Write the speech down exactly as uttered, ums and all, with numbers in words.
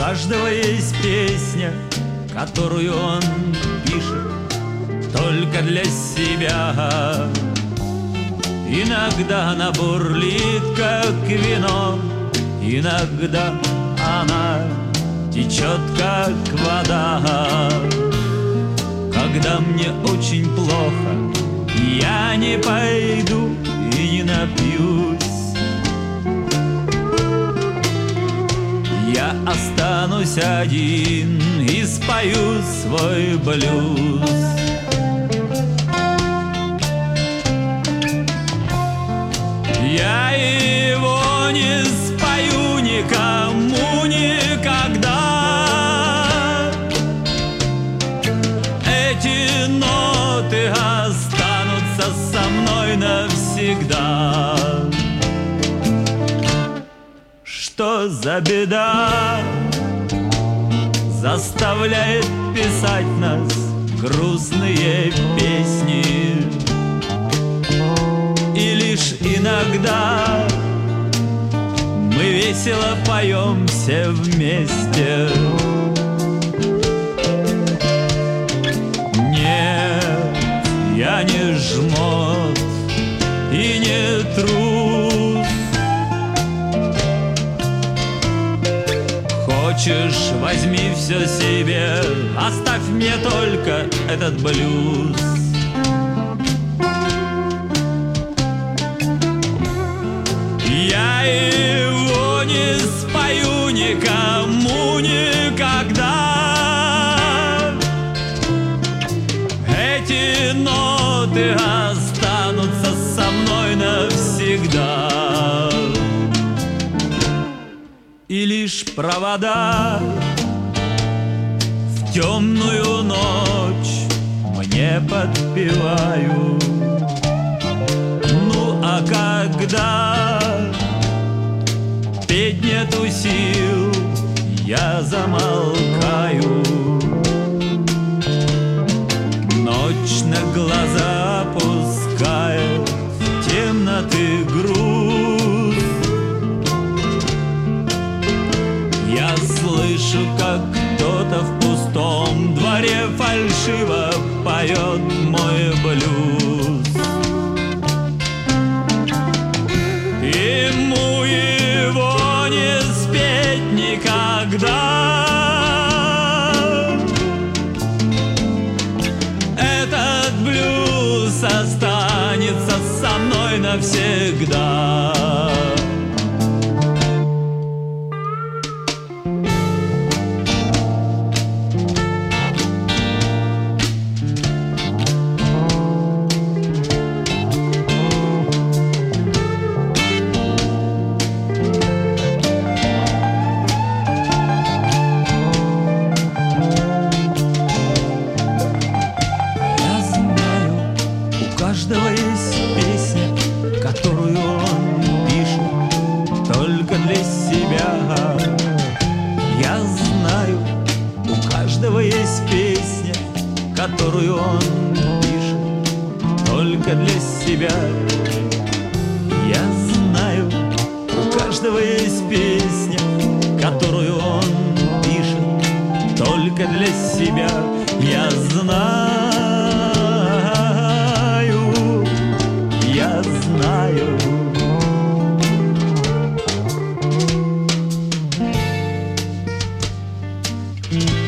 каждого есть песня, которую он пишет только для себя. Иногда она бурлит, как вино, иногда она течет, как вода. Когда мне очень плохо, я не пойду и не напьюсь. Я останусь один и спою свой блюз. Я его не спою никому никогда. Эти ноты останутся со мной навсегда. Что за беда заставляет писать нас грустные песни? И лишь иногда мы весело поем все вместе. Нет, я не жмот и не трус. Хочешь, возьми все себе, оставь мне только этот блюз. Я его не спою никому никогда. Эти ноты останутся со мной навсегда. И лишь провода в темную ночь мне подпевают. Ну а когда петь нету сил, я замолкаю. Ночь на глаза опускает темноты груз. Я слышу, как кто-то в пустом дворе фальшиво поет мой блюз. Ему его не спеть никогда. Этот блюз останется со мной навсегда. Которую он пишет только для себя. Я знаю, у каждого есть песня, которую он пишет только для себя. Я знаю, я знаю. Mm-hmm.